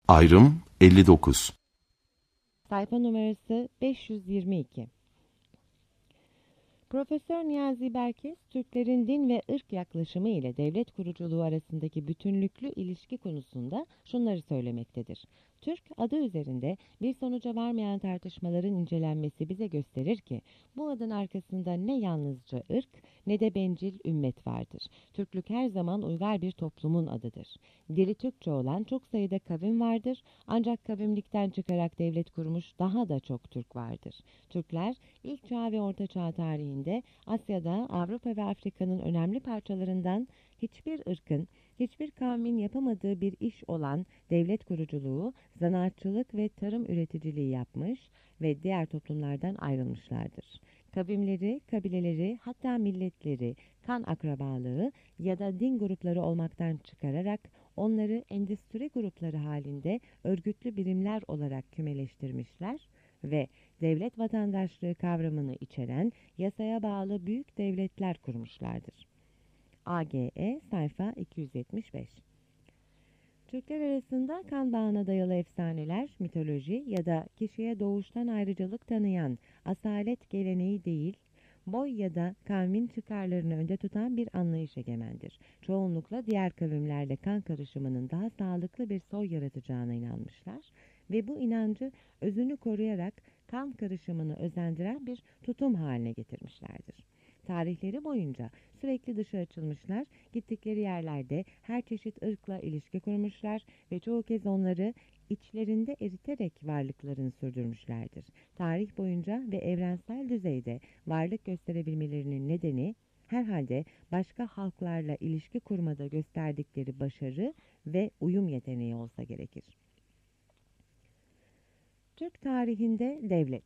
Ayrım 59. Sayfa numarası 522. Profesör Niyazi Berkes, Türklerin din ve ırk yaklaşımı ile devlet kuruculuğu arasındaki bütünlüklü ilişki konusunda şunları söylemektedir. Türk adı üzerinde bir sonuca varmayan tartışmaların incelenmesi bize gösterir ki, bu adın arkasında ne yalnızca ırk ne de bencil ümmet vardır. Türklük her zaman uygar bir toplumun adıdır. Dili Türkçe olan çok sayıda kavim vardır, ancak kavimlikten çıkarak devlet kurmuş daha da çok Türk vardır. Türkler, İlk Çağ ve Orta Çağ tarihinde Asya'da, Avrupa ve Afrika'nın önemli parçalarından hiçbir ırkın, hiçbir kavmin yapamadığı bir iş olan devlet kuruculuğu, zanaatçılık ve tarım üreticiliği yapmış ve diğer toplumlardan ayrılmışlardır. Kavimleri, kabileleri, hatta milletleri, kan akrabalığı ya da din grupları olmaktan çıkararak onları endüstri grupları halinde örgütlü birimler olarak kümeleştirmişler ve devlet vatandaşlığı kavramını içeren yasaya bağlı büyük devletler kurmuşlardır. AGE sayfa 275. Türkler arasında kan bağına dayalı efsaneler, mitoloji ya da kişiye doğuştan ayrıcalık tanıyan asalet geleneği değil, boy ya da kavmin çıkarlarını önde tutan bir anlayış egemendir. Çoğunlukla diğer kavimlerle kan karışımının daha sağlıklı bir soy yaratacağına inanmışlar ve bu inancı özünü koruyarak kan karışımını özendiren bir tutum haline getirmişlerdir. Tarihleri boyunca sürekli dışa açılmışlar, gittikleri yerlerde her çeşit ırkla ilişki kurmuşlar ve çoğu kez onları içlerinde eriterek varlıklarını sürdürmüşlerdir. Tarih boyunca ve evrensel düzeyde varlık gösterebilmelerinin nedeni herhalde başka halklarla ilişki kurmada gösterdikleri başarı ve uyum yeteneği olsa gerekir. Türk tarihinde devlet.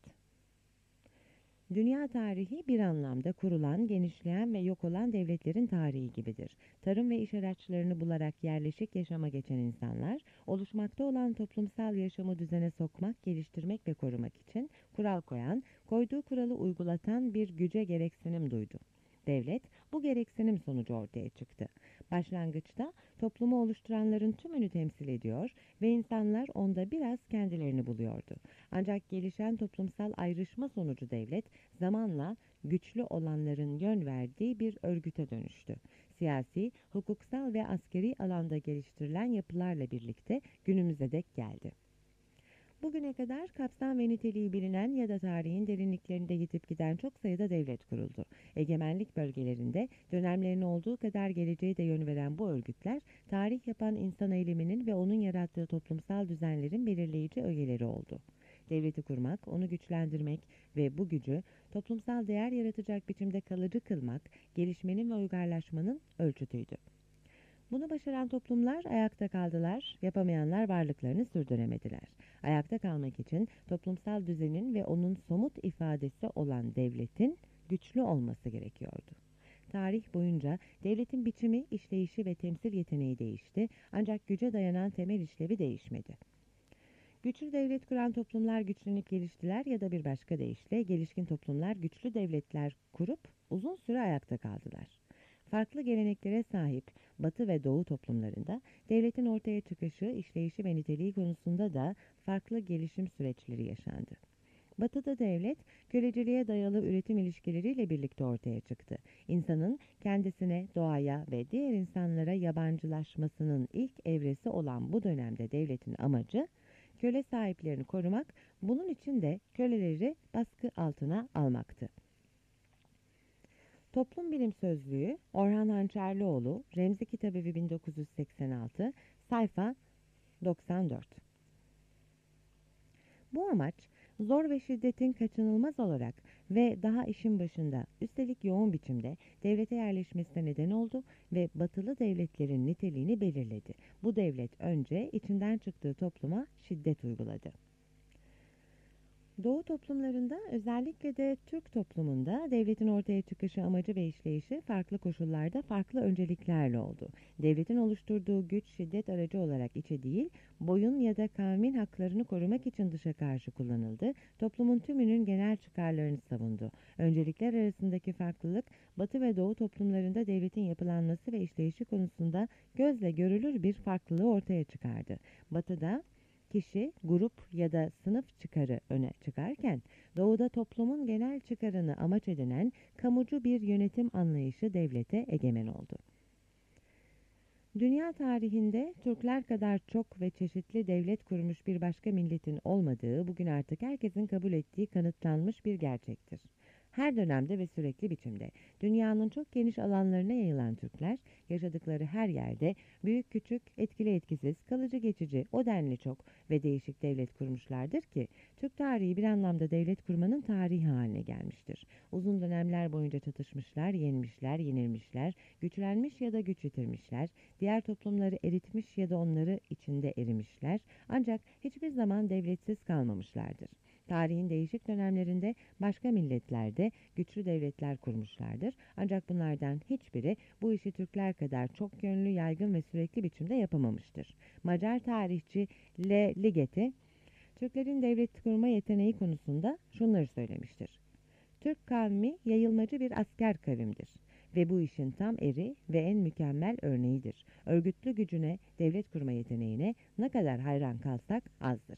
Dünya tarihi bir anlamda kurulan, genişleyen ve yok olan devletlerin tarihi gibidir. Tarım ve iş araçlarını bularak yerleşik yaşama geçen insanlar, oluşmakta olan toplumsal yaşamı düzene sokmak, geliştirmek ve korumak için kural koyan, koyduğu kuralı uygulatan bir güce gereksinim duydu. Devlet, bu gereksinim sonucu ortaya çıktı. Başlangıçta toplumu oluşturanların tümünü temsil ediyor ve insanlar onda biraz kendilerini buluyordu. Ancak gelişen toplumsal ayrışma sonucu devlet zamanla güçlü olanların yön verdiği bir örgüte dönüştü. Siyasi, hukuksal ve askeri alanda geliştirilen yapılarla birlikte günümüze dek geldi. Bugüne kadar kapsam ve niteliği bilinen ya da tarihin derinliklerinde yitip giden çok sayıda devlet kuruldu. Egemenlik bölgelerinde dönemlerine olduğu kadar geleceğe de yön veren bu örgütler, tarih yapan insan eyleminin ve onun yarattığı toplumsal düzenlerin belirleyici ögeleri oldu. Devleti kurmak, onu güçlendirmek ve bu gücü toplumsal değer yaratacak biçimde kalıcı kılmak, gelişmenin ve uygarlaşmanın ölçütüydü. Bunu başaran toplumlar ayakta kaldılar, yapamayanlar varlıklarını sürdüremediler. Ayakta kalmak için toplumsal düzenin ve onun somut ifadesi olan devletin güçlü olması gerekiyordu. Tarih boyunca devletin biçimi, işleyişi ve temsil yeteneği değişti, ancak güce dayanan temel işlevi değişmedi. Güçlü devlet kuran toplumlar güçlenip geliştiler ya da bir başka deyişle gelişkin toplumlar güçlü devletler kurup uzun süre ayakta kaldılar. Farklı geleneklere sahip Batı ve Doğu toplumlarında devletin ortaya çıkışı, işleyişi ve niteliği konusunda da farklı gelişim süreçleri yaşandı. Batı'da devlet, köleciliğe dayalı üretim ilişkileriyle birlikte ortaya çıktı. İnsanın kendisine, doğaya ve diğer insanlara yabancılaşmasının ilk evresi olan bu dönemde devletin amacı, köle sahiplerini korumak, bunun için de köleleri baskı altına almaktı. Toplum Bilim Sözlüğü, Orhan Hançerlioğlu, Remzi Kitabevi 1986, sayfa 94. Bu amaç, zor ve şiddetin kaçınılmaz olarak ve daha işin başında, üstelik yoğun biçimde devlete yerleşmesine neden oldu ve batılı devletlerin niteliğini belirledi. Bu devlet önce içinden çıktığı topluma şiddet uyguladı. Doğu toplumlarında, özellikle de Türk toplumunda devletin ortaya çıkışı, amacı ve işleyişi farklı koşullarda farklı önceliklerle oldu. Devletin oluşturduğu güç, şiddet aracı olarak içe değil, boyun ya da kavmin haklarını korumak için dışa karşı kullanıldı. Toplumun tümünün genel çıkarlarını savundu. Öncelikler arasındaki farklılık, Batı ve Doğu toplumlarında devletin yapılanması ve işleyişi konusunda gözle görülür bir farklılığı ortaya çıkardı. Batı'da kişi, grup ya da sınıf çıkarı öne çıkarken, Doğu'da toplumun genel çıkarını amaç edinen kamucu bir yönetim anlayışı devlete egemen oldu. Dünya tarihinde Türkler kadar çok ve çeşitli devlet kurmuş bir başka milletin olmadığı bugün artık herkesin kabul ettiği kanıtlanmış bir gerçektir. Her dönemde ve sürekli biçimde dünyanın çok geniş alanlarına yayılan Türkler yaşadıkları her yerde büyük küçük, etkili etkisiz, kalıcı geçici, o denli çok ve değişik devlet kurmuşlardır ki Türk tarihi bir anlamda devlet kurmanın tarihi haline gelmiştir. Uzun dönemler boyunca çatışmışlar, yenmişler, yenilmişler, güçlenmiş ya da güç yitirmişler, diğer toplumları eritmiş ya da onları içinde erimişler, ancak hiçbir zaman devletsiz kalmamışlardır. Tarihin değişik dönemlerinde başka milletlerde güçlü devletler kurmuşlardır. Ancak bunlardan hiçbiri bu işi Türkler kadar çok yönlü, yaygın ve sürekli biçimde yapamamıştır. Macar tarihçi L. Ligeti, Türklerin devlet kurma yeteneği konusunda şunları söylemiştir. Türk kavmi yayılmacı bir asker kavimdir ve bu işin tam eri ve en mükemmel örneğidir. Örgütlü gücüne, devlet kurma yeteneğine ne kadar hayran kalsak azdır.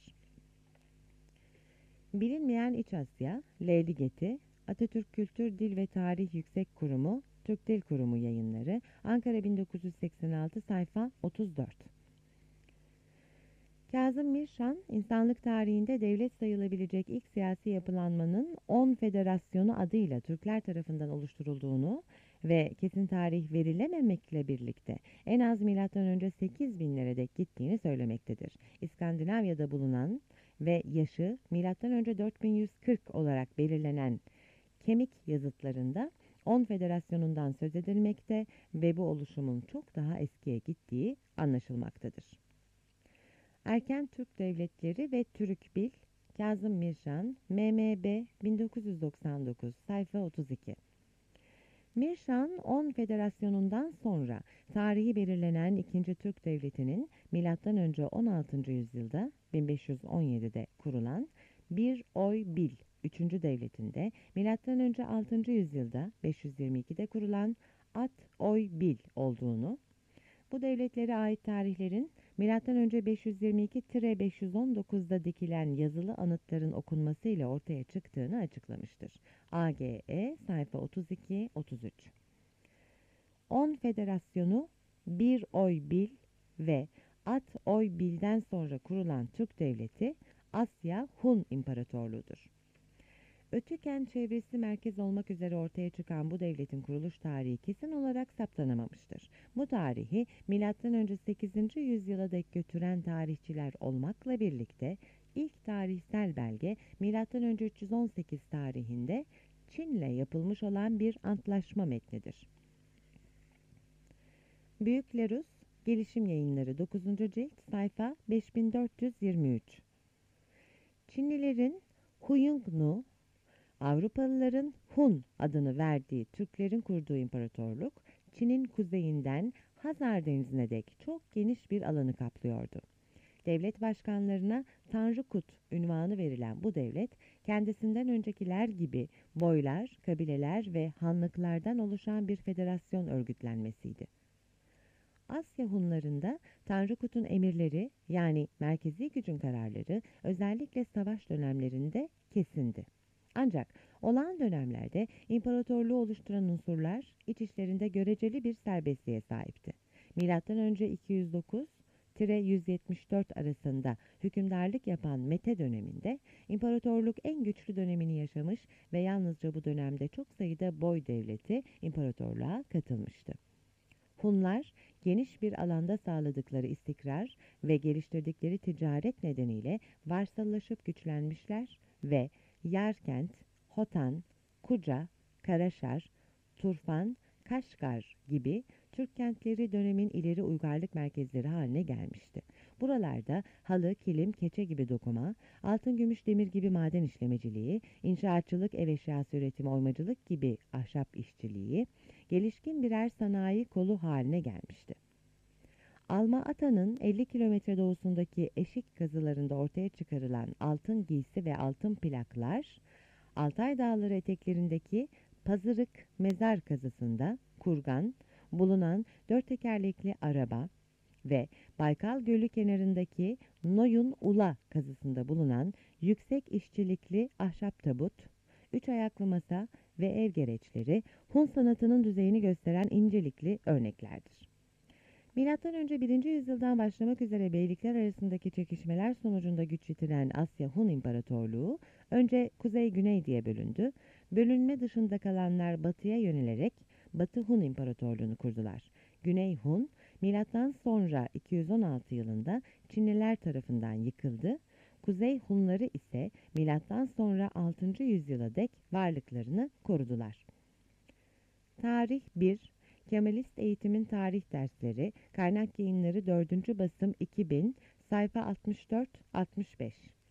Bilinmeyen İç Asya, L. Ligeti, Atatürk Kültür Dil ve Tarih Yüksek Kurumu, Türk Dil Kurumu Yayınları, Ankara 1986, sayfa 34. Kazım Mirşan, insanlık tarihinde devlet sayılabilecek ilk siyasi yapılanmanın 10 Federasyonu adıyla Türkler tarafından oluşturulduğunu ve kesin tarih verilememekle birlikte en az M.Ö. 8000'lere dek gittiğini söylemektedir. İskandinavya'da bulunan ve yaşı M.Ö. 4140 olarak belirlenen kemik yazıtlarında 10 federasyonundan söz edilmekte ve bu oluşumun çok daha eskiye gittiği anlaşılmaktadır. Erken Türk Devletleri ve Türükbil, Kazım Mirşan, MMB 1999, sayfa 32. Mirşan, 10 federasyonundan sonra tarihi belirlenen 2. Türk Devleti'nin M.Ö. 16. yüzyılda 1517'de kurulan Bir Oy Bil 3. Devleti'nde M.Ö. 6. yüzyılda 522'de kurulan At Oy Bil olduğunu, bu devletlere ait tarihlerin M.Ö. 522-519'da dikilen yazılı anıtların okunması ile ortaya çıktığını açıklamıştır. AGE sayfa 32-33. 10 federasyonu Bir Oy Bil ve At Oy Bil'den sonra kurulan Türk Devleti Asya Hun İmparatorluğu'dur. Ötüken çevresi merkez olmak üzere ortaya çıkan bu devletin kuruluş tarihi kesin olarak saptanamamıştır. Bu tarihi M.Ö. 8. yüzyıla dek götüren tarihçiler olmakla birlikte ilk tarihsel belge M.Ö. 318 tarihinde Çin'le yapılmış olan bir antlaşma metnidir. Büyük Larus, Gelişim Yayınları 9. cilt, sayfa 5423. Çinlilerin Huyungnu, Avrupalıların Hun adını verdiği Türklerin kurduğu imparatorluk, Çin'in kuzeyinden Hazar Denizi'ne dek çok geniş bir alanı kaplıyordu. Devlet başkanlarına Tanrıkut unvanı verilen bu devlet, kendisinden öncekiler gibi boylar, kabileler ve hanlıklardan oluşan bir federasyon örgütlenmesiydi. Asya Hunlarında Tanrıkut'un emirleri, yani merkezi gücün kararları, özellikle savaş dönemlerinde kesindi. Ancak olağan dönemlerde imparatorluğu oluşturan unsurlar iç işlerinde göreceli bir serbestliğe sahipti. Milattan önce 209-174 arasında hükümdarlık yapan Mete döneminde imparatorluk en güçlü dönemini yaşamış ve yalnızca bu dönemde çok sayıda boy devleti imparatorluğa katılmıştı. Hunlar geniş bir alanda sağladıkları istikrar ve geliştirdikleri ticaret nedeniyle varsallaşıp güçlenmişler ve Yarkent, Hotan, Kuca, Karaşar, Turfan, Kaşgar gibi Türk kentleri dönemin ileri uygarlık merkezleri haline gelmişti. Buralarda halı, kilim, keçe gibi dokuma, altın, gümüş, demir gibi maden işlemeciliği, inşaatçılık, ev eşyası üretimi, oymacılık gibi ahşap işçiliği, gelişkin birer sanayi kolu haline gelmişti. Alma Ata'nın 50 kilometre doğusundaki eşik kazılarında ortaya çıkarılan altın giysi ve altın plaklar, Altay Dağları eteklerindeki Pazırık mezar kazısında kurgan, bulunan 4 tekerlekli araba ve Baykal Gölü kenarındaki Noyun Ula kazısında bulunan yüksek işçilikli ahşap tabut, üç ayaklı masa ve ev gereçleri Hun sanatının düzeyini gösteren incelikli örneklerdir. Milattan önce 1. yüzyıldan başlamak üzere beylikler arasındaki çekişmeler sonucunda güç yitiren Asya Hun İmparatorluğu önce kuzey-güney diye bölündü. Bölünme dışında kalanlar batıya yönelerek Batı Hun İmparatorluğunu kurdular. Güney Hun, milattan sonra 216 yılında Çinliler tarafından yıkıldı. Kuzey Hunları ise milattan sonra 6. yüzyıla dek varlıklarını korudular. Tarih 1. Kemalist Eğitimin Tarih Dersleri, Kaynak Yayınları 4. Basım 2000, sayfa 64-65.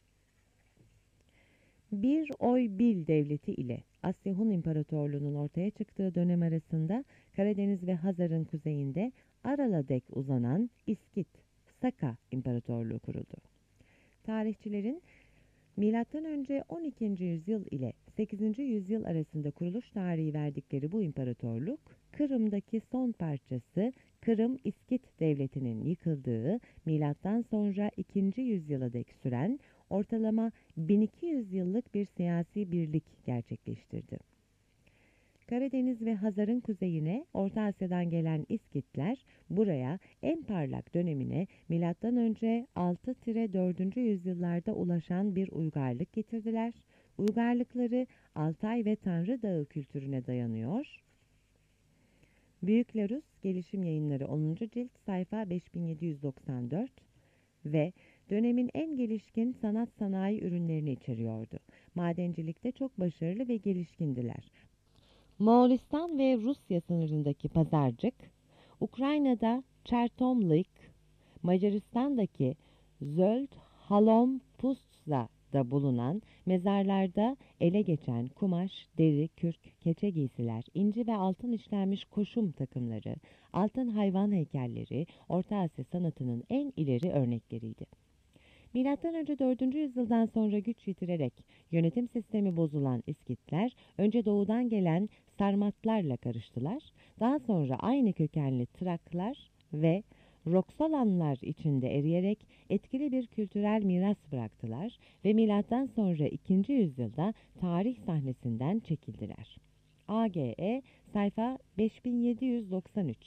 Bir oy bil devleti ile Asya Hun İmparatorluğu'nun ortaya çıktığı dönem arasında Karadeniz ve Hazar'ın kuzeyinde Aral'a dek uzanan İskit, Saka İmparatorluğu kuruldu. Tarihçilerin milattan önce 12. yüzyıl ile 8. yüzyıl arasında kuruluş tarihi verdikleri bu imparatorluk, Kırım'daki son parçası Kırım İskit Devleti'nin yıkıldığı milattan sonra 2. yüzyıla dek süren ortalama 1200 yıllık bir siyasi birlik gerçekleştirdi. Karadeniz ve Hazar'ın kuzeyine Orta Asya'dan gelen İskitler buraya en parlak dönemine milattan önce 6-4. yüzyıllarda ulaşan bir uygarlık getirdiler. Uygarlıkları Altay ve Tanrı Dağı kültürüne dayanıyor. Büyük Larus Gelişim Yayınları 10. cilt sayfa 5794 ve dönemin en gelişkin sanat sanayi ürünlerini içeriyordu. Madencilikte çok başarılı ve gelişkindiler. Moğolistan ve Rusya sınırındaki pazarcık, Ukrayna'da Çertomlyk, Macaristan'daki Zöld Halom Pustsa'da bulunan mezarlarda ele geçen kumaş, deri, kürk, keçe giysiler, inci ve altın işlenmiş koşum takımları, altın hayvan heykelleri Orta Asya sanatının en ileri örnekleriydi. Milattan önce 4. yüzyıldan sonra güç yitirerek yönetim sistemi bozulan İskitler önce doğudan gelen Sarmatlarla karıştılar. Daha sonra aynı kökenli Traklar ve Roksolanlar içinde eriyerek etkili bir kültürel miras bıraktılar ve milattan sonra 2. yüzyılda tarih sahnesinden çekildiler. AGE sayfa 5793.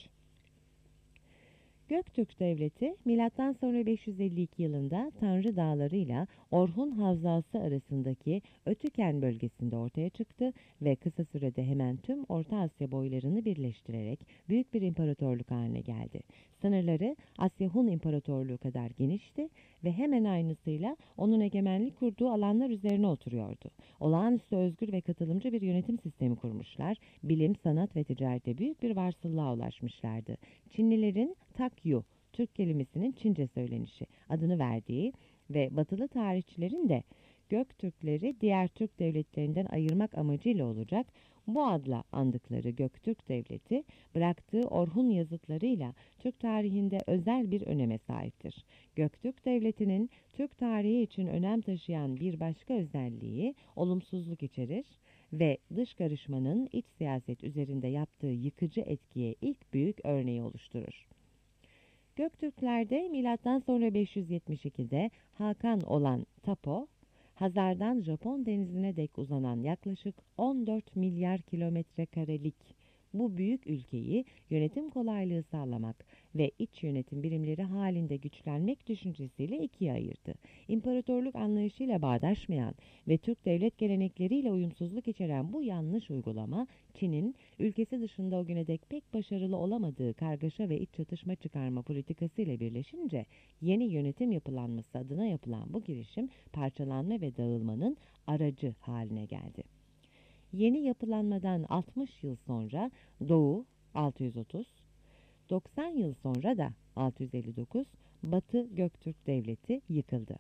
Göktürk Devleti, milattan sonra 552 yılında Tanrı Dağları ile Orhun Havzası arasındaki Ötüken bölgesinde ortaya çıktı ve kısa sürede hemen tüm Orta Asya boylarını birleştirerek büyük bir imparatorluk haline geldi. Sınırları Asya Hun İmparatorluğu kadar genişti ve hemen aynısıyla onun egemenlik kurduğu alanlar üzerine oturuyordu. Olağanüstü özgür ve katılımcı bir yönetim sistemi kurmuşlar, bilim, sanat ve ticarette büyük bir varsıllığa ulaşmışlardı. Çinlilerin Takyu, Türk kelimesinin Çince söylenişi adını verdiği ve batılı tarihçilerin de Göktürkleri diğer Türk devletlerinden ayırmak amacıyla olacak bu adla andıkları Göktürk Devleti, bıraktığı Orhun yazıtlarıyla Türk tarihinde özel bir öneme sahiptir. Göktürk Devleti'nin Türk tarihi için önem taşıyan bir başka özelliği olumsuzluk içerir ve dış karışmanın iç siyaset üzerinde yaptığı yıkıcı etkiye ilk büyük örneği oluşturur. Göktürklerde milattan sonra 572'de Hakan olan Tapo, Hazar'dan Japon denizine dek uzanan yaklaşık 14 milyar kilometre karelik bu büyük ülkeyi yönetim kolaylığı sağlamak ve iç yönetim birimleri halinde güçlenmek düşüncesiyle ikiye ayırdı. İmparatorluk anlayışıyla bağdaşmayan ve Türk devlet gelenekleriyle uyumsuzluk içeren bu yanlış uygulama, Çin'in ülkesi dışında o güne dek pek başarılı olamadığı kargaşa ve iç çatışma çıkarma politikasıyla birleşince yeni yönetim yapılanması adına yapılan bu girişim parçalanma ve dağılmanın aracı haline geldi. Yeni yapılanmadan 60 yıl sonra Doğu 630, 90 yıl sonra da 659 Batı Göktürk Devleti yıkıldı.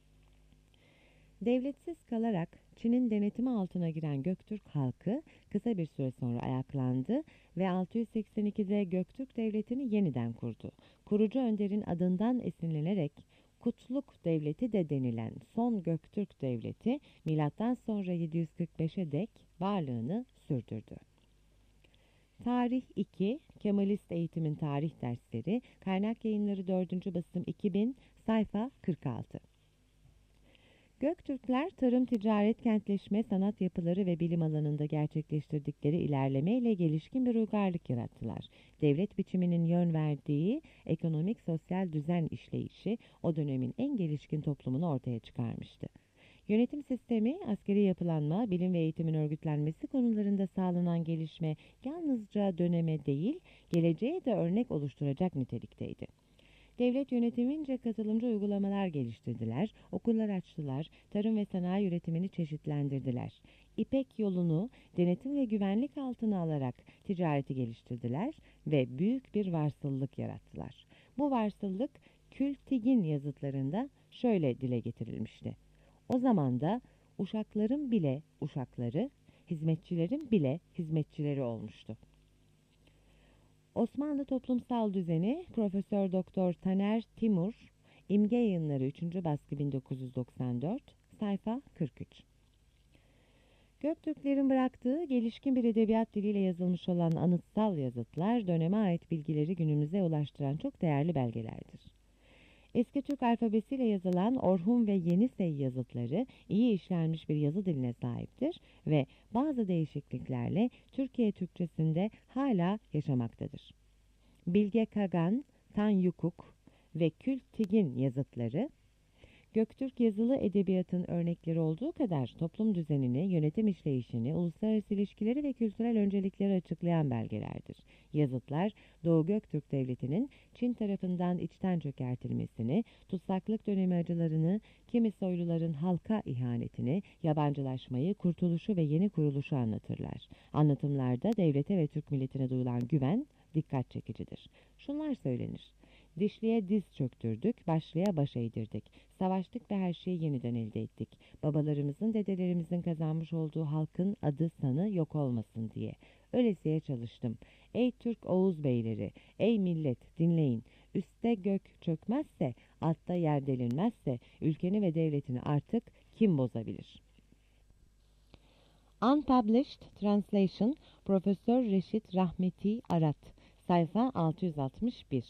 Devletsiz kalarak Çin'in denetimi altına giren Göktürk halkı kısa bir süre sonra ayaklandı ve 682'de Göktürk Devleti'ni yeniden kurdu. Kurucu önderin adından esinlenerek Kutluk Devleti de denilen son Göktürk Devleti milattan sonra 745'e dek varlığını sürdürdü. Tarih 2, Kemalist Eğitimin Tarih Dersleri, Kaynak Yayınları 4. Basım 2000, sayfa 46. Göktürkler tarım, ticaret, kentleşme, sanat yapıları ve bilim alanında gerçekleştirdikleri ilerlemeyle gelişkin bir uygarlık yarattılar. Devlet biçiminin yön verdiği ekonomik sosyal düzen işleyişi o dönemin en gelişkin toplumunu ortaya çıkarmıştı. Yönetim sistemi, askeri yapılanma, bilim ve eğitimin örgütlenmesi konularında sağlanan gelişme yalnızca döneme değil, geleceğe de örnek oluşturacak nitelikteydi. Devlet yönetimince katılımcı uygulamalar geliştirdiler, okullar açtılar, tarım ve sanayi üretimini çeşitlendirdiler. İpek yolunu denetim ve güvenlik altına alarak ticareti geliştirdiler ve büyük bir varsıllık yarattılar. Bu varsıllık Kültigin yazıtlarında şöyle dile getirilmişti. O zaman da uşakların bile uşakları, hizmetçilerin bile hizmetçileri olmuştu. Osmanlı Toplumsal Düzeni Profesör Doktor Taner Timur, İmge Yayınları 3. baskı 1994, sayfa 43. Göktürklerin bıraktığı gelişkin bir edebiyat diliyle yazılmış olan anıtsal yazıtlar, döneme ait bilgileri günümüze ulaştıran çok değerli belgelerdir. Eski Türk alfabesiyle yazılan Orhun ve Yenisey yazıtları iyi işlenmiş bir yazı diline sahiptir ve bazı değişikliklerle Türkiye Türkçesinde hala yaşamaktadır. Bilge Kagan, Tan Yukuk ve Kültigin yazıtları, Göktürk yazılı edebiyatın örnekleri olduğu kadar toplum düzenini, yönetim işleyişini, uluslararası ilişkileri ve kültürel öncelikleri açıklayan belgelerdir. Yazıtlar, Doğu Göktürk Devleti'nin Çin tarafından içten çökertilmesini, tutsaklık dönemi acılarını, kimi soyluların halka ihanetini, yabancılaşmayı, kurtuluşu ve yeni kuruluşu anlatırlar. Anlatımlarda devlete ve Türk milletine duyulan güven dikkat çekicidir. Şunlar söylenir. Dişliye diz çöktürdük, başlıya baş eğdirdik. Savaştık ve her şeyi yeniden elde ettik. Babalarımızın, dedelerimizin kazanmış olduğu halkın adı sanı yok olmasın diye. Öylesiye çalıştım. Ey Türk Oğuz beyleri, ey millet dinleyin. Üste gök çökmezse, altta yer delinmezse, ülkeni ve devletini artık kim bozabilir? Unpublished Translation Profesör Reşit Rahmeti Arat, sayfa 661.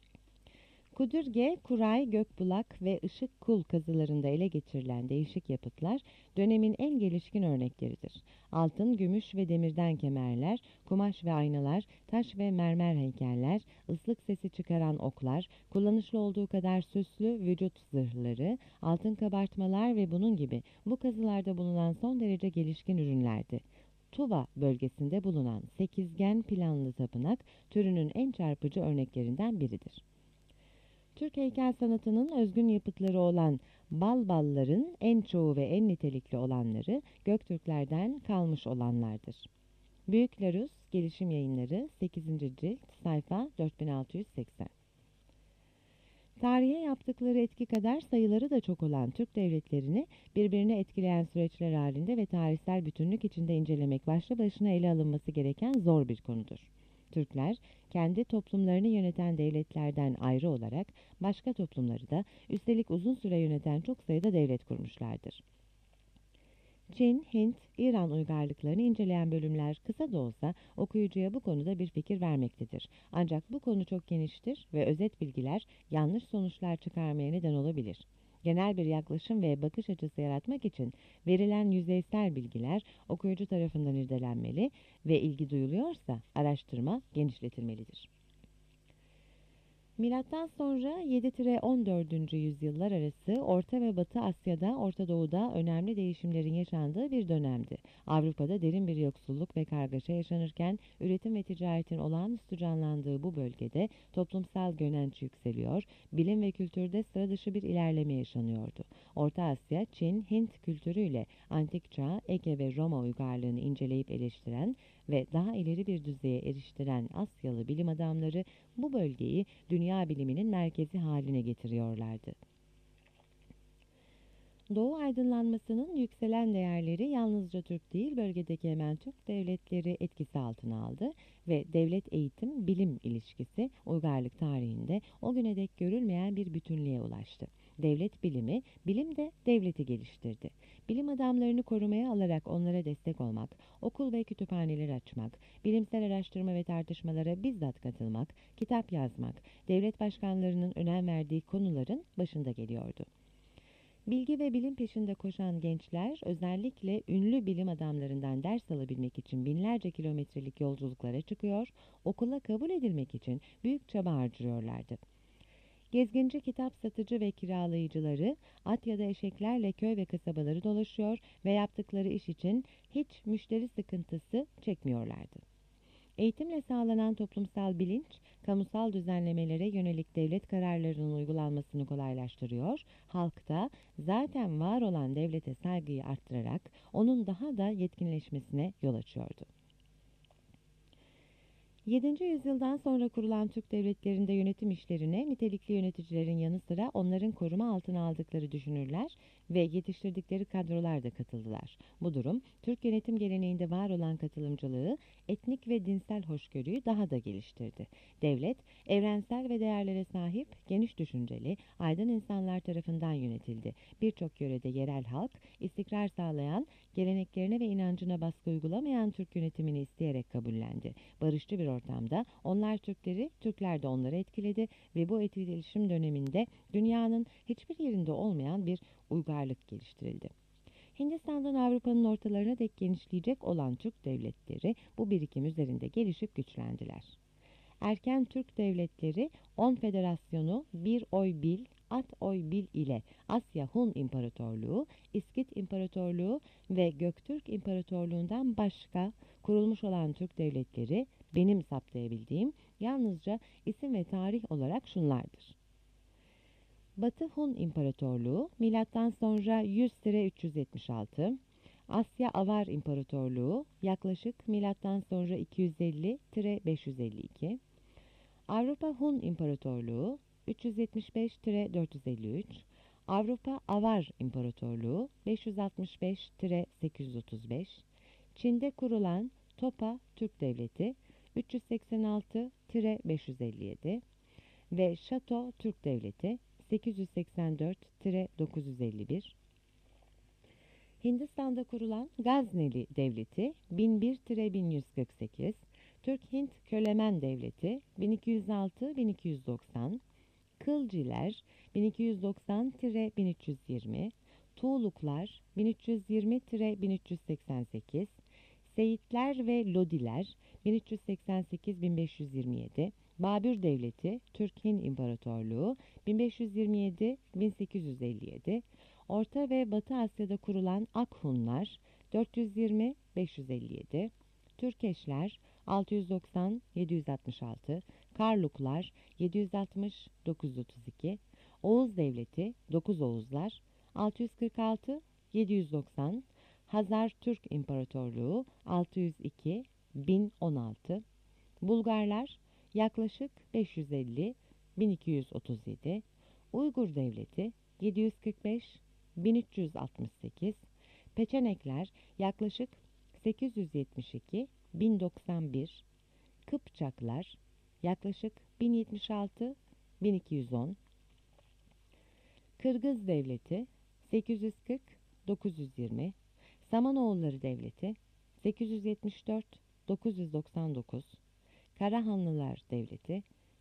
Kudürge, Kuray, Gökbulak ve Işık Kul kazılarında ele geçirilen değişik yapıtlar dönemin en gelişkin örnekleridir. Altın, gümüş ve demirden kemerler, kumaş ve aynalar, taş ve mermer heykeller, ıslık sesi çıkaran oklar, kullanışlı olduğu kadar süslü vücut zırhları, altın kabartmalar ve bunun gibi bu kazılarda bulunan son derece gelişkin ürünlerdi. Tuva bölgesinde bulunan sekizgen planlı tapınak türünün en çarpıcı örneklerinden biridir. Türk heykel sanatının özgün yapıtları olan balbalların en çoğu ve en nitelikli olanları Göktürklerden kalmış olanlardır. Büyük Larus, Gelişim Yayınları, 8. cilt, sayfa 4680. Tarihe yaptıkları etki kadar sayıları da çok olan Türk devletlerini birbirine etkileyen süreçler halinde ve tarihsel bütünlük içinde incelemek başlı başına ele alınması gereken zor bir konudur. Türkler, kendi toplumlarını yöneten devletlerden ayrı olarak başka toplumları da üstelik uzun süre yöneten çok sayıda devlet kurmuşlardır. Çin, Hint, İran uygarlıklarını inceleyen bölümler kısa da olsa okuyucuya bu konuda bir fikir vermektedir. Ancak bu konu çok geniştir ve özet bilgiler yanlış sonuçlar çıkarmaya neden olabilir. Genel bir yaklaşım ve bakış açısı yaratmak için verilen yüzeysel bilgiler okuyucu tarafından irdelenmeli ve ilgi duyuluyorsa araştırma genişletilmelidir. Milattan sonra 7-14. yüzyıllar arası Orta ve Batı Asya'da, Orta Doğu'da önemli değişimlerin yaşandığı bir dönemdi. Avrupa'da derin bir yoksulluk ve kargaşa yaşanırken üretim ve ticaretin olağanüstü canlandığı bu bölgede toplumsal gönenç yükseliyor, bilim ve kültürde sıra dışı bir ilerleme yaşanıyordu. Orta Asya, Çin, Hint kültürüyle Antik Çağ, Ege ve Roma uygarlığını inceleyip eleştiren ve daha ileri bir düzeye eriştiren Asyalı bilim adamları bu bölgeyi dünya biliminin merkezi haline getiriyorlardı. Doğu aydınlanmasının yükselen değerleri yalnızca Türk değil, bölgedeki hemen Türk devletleri etkisi altına aldı ve devlet eğitim-bilim ilişkisi uygarlık tarihinde o güne dek görülmeyen bir bütünlüğe ulaştı. Devlet bilimi, bilim de devleti geliştirdi. Bilim adamlarını korumaya alarak onlara destek olmak, okul ve kütüphaneler açmak, bilimsel araştırma ve tartışmalara bizzat katılmak, kitap yazmak, devlet başkanlarının önem verdiği konuların başında geliyordu. Bilgi ve bilim peşinde koşan gençler özellikle ünlü bilim adamlarından ders alabilmek için binlerce kilometrelik yolculuklara çıkıyor, okula kabul edilmek için büyük çaba harcıyorlardı. Gezginci kitap satıcı ve kiralayıcıları at ya da eşeklerle köy ve kasabaları dolaşıyor ve yaptıkları iş için hiç müşteri sıkıntısı çekmiyorlardı. Eğitimle sağlanan toplumsal bilinç, kamusal düzenlemelere yönelik devlet kararlarının uygulanmasını kolaylaştırıyor, halkta zaten var olan devlete saygıyı arttırarak onun daha da yetkinleşmesine yol açıyordu. 7. yüzyıldan sonra kurulan Türk devletlerinde yönetim işlerine nitelikli yöneticilerin yanı sıra onların koruma altına aldıkları düşünürler ve yetiştirdikleri kadrolar da katıldılar. Bu durum Türk yönetim geleneğinde var olan katılımcılığı, etnik ve dinsel hoşgörüyü daha da geliştirdi. Devlet, evrensel ve değerlere sahip, geniş düşünceli, aydın insanlar tarafından yönetildi. Birçok yörede yerel halk, istikrar sağlayan, geleneklerine ve inancına baskı uygulamayan Türk yönetimini isteyerek kabullendi. Barışçı bir ortamda onlar Türkleri, Türkler de onları etkiledi ve bu etkileşim döneminde dünyanın hiçbir yerinde olmayan bir uygarlık geliştirildi. Hindistan'dan Avrupa'nın ortalarına dek genişleyecek olan Türk devletleri bu birikim üzerinde gelişip güçlendiler. Erken Türk devletleri 10 federasyonu bir oy bil, at oy bil ile Asya Hun İmparatorluğu, İskit İmparatorluğu ve Göktürk İmparatorluğundan başka kurulmuş olan Türk devletleri benim saptayabildiğim yalnızca isim ve tarih olarak şunlardır. Batı Hun İmparatorluğu milattan sonra 100-376, Asya Avar İmparatorluğu yaklaşık milattan sonra 250-552, Avrupa Hun İmparatorluğu 375-453, Avrupa Avar İmparatorluğu 565-835, Çin'de kurulan Topa Türk Devleti 386-557 ve Şato Türk Devleti 884-951, Hindistan'da kurulan Gazneli Devleti 1001-1148, Türk-Hint Kölemen Devleti 1206-1290, Kılciler 1290-1320, Tuğluklar 1320-1388, Seyitler ve Lodiler 1388-1527, Babür Devleti, Türk-Hin İmparatorluğu 1527-1857, Orta ve Batı Asya'da kurulan Akhunlar 420-557, Türkeşler 690-766, Karluklar 760-932, Oğuz Devleti 9 Oğuzlar 646-790, Hazar Türk İmparatorluğu 602-1016, Bulgarlar yaklaşık 550-1237, Uygur Devleti 745-1368, Peçenekler yaklaşık 872-1091, Kıpçaklar yaklaşık 1076-1210, Kırgız Devleti 840-920, Samanoğulları Devleti 874-999, Karahanlılar Devleti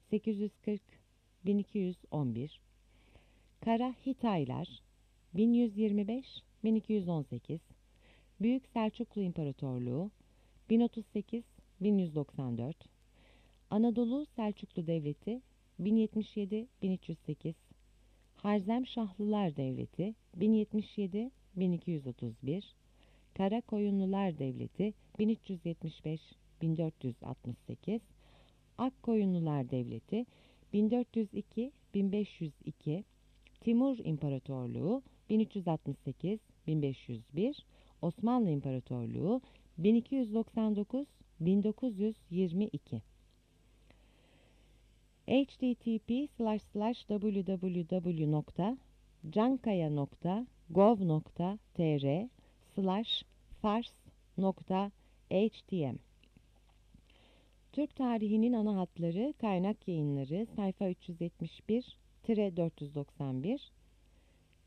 840-1211, Kara Hitaylar 1125-1218, Büyük Selçuklu İmparatorluğu 1038-1194, Anadolu Selçuklu Devleti 1077-1308, Harzemşahlılar Devleti 1077-1231, Karakoyunlular Devleti 1375-1468, Akkoyunlular Devleti 1402-1502, Timur İmparatorluğu 1368-1501, Osmanlı İmparatorluğu 1299-1922. http://www.cankaya.gov.tr/fars.htm Türk tarihinin ana hatları, kaynak yayınları, sayfa 371-491,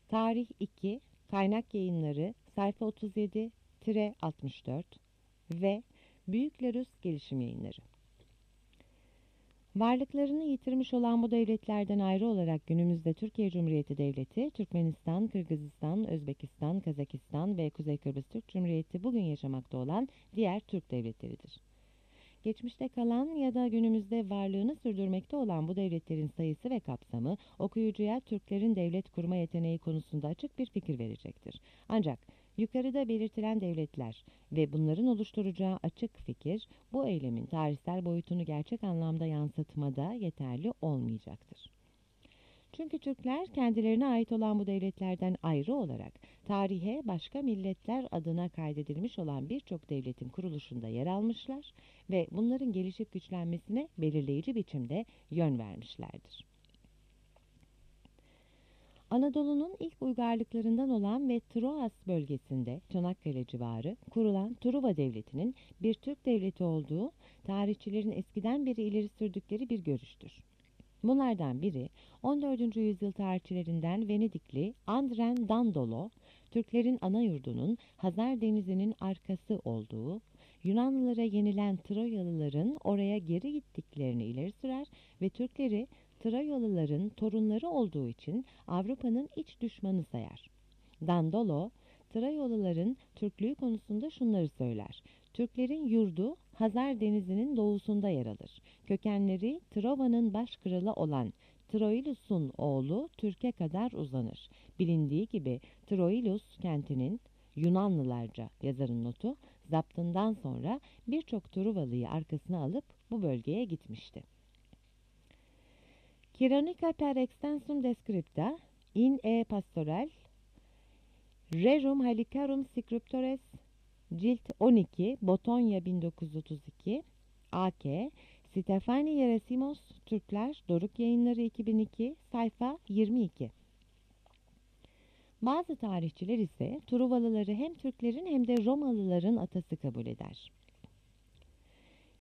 Tarih 2, Kaynak Yayınları, sayfa 37-64 ve Büyüklerus Gelişim Yayınları. Varlıklarını yitirmiş olan bu devletlerden ayrı olarak günümüzde Türkiye Cumhuriyeti Devleti, Türkmenistan, Kırgızistan, Özbekistan, Kazakistan ve Kuzey Kıbrıs Türk Cumhuriyeti bugün yaşamakta olan diğer Türk devletleridir. Geçmişte kalan ya da günümüzde varlığını sürdürmekte olan bu devletlerin sayısı ve kapsamı okuyucuya Türklerin devlet kurma yeteneği konusunda açık bir fikir verecektir. Ancak yukarıda belirtilen devletler ve bunların oluşturacağı açık fikir bu eylemin tarihsel boyutunu gerçek anlamda yansıtmada yeterli olmayacaktır. Çünkü Türkler kendilerine ait olan bu devletlerden ayrı olarak tarihe başka milletler adına kaydedilmiş olan birçok devletin kuruluşunda yer almışlar ve bunların gelişip güçlenmesine belirleyici biçimde yön vermişlerdir. Anadolu'nun ilk uygarlıklarından olan ve Troas bölgesinde Çanakkale civarı kurulan Truva Devleti'nin bir Türk devleti olduğu tarihçilerin eskiden beri ileri sürdükleri bir görüştür. Bunlardan biri 14. yüzyıl tarihçilerinden Venedikli Andren Dandolo, Türklerin ana yurdunun Hazar Denizi'nin arkası olduğu, Yunanlılara yenilen Troyalıların oraya geri gittiklerini ileri sürer ve Türkleri Troyalıların torunları olduğu için Avrupa'nın iç düşmanı sayar. Dandolo, Troyalıların Türklüğü konusunda şunları söyler. Türklerin yurdu Hazar Denizi'nin doğusunda yer alır. Kökenleri Trova'nın baş kralı olan Troilus'un oğlu Türk'e kadar uzanır. Bilindiği gibi Troilus kentinin Yunanlılarca yazarın notu zaptından sonra birçok Truvalı'yı arkasına alıp bu bölgeye gitmişti. Chronica per extensum descripta in e pastoral Rerum Halicarum Scriptores Cilt 12 Botonya 1932 AK Stefani Yerasimos Türkler Doruk Yayınları 2002 sayfa 22. Bazı tarihçiler ise Truvalıları hem Türklerin hem de Romalıların atası kabul eder.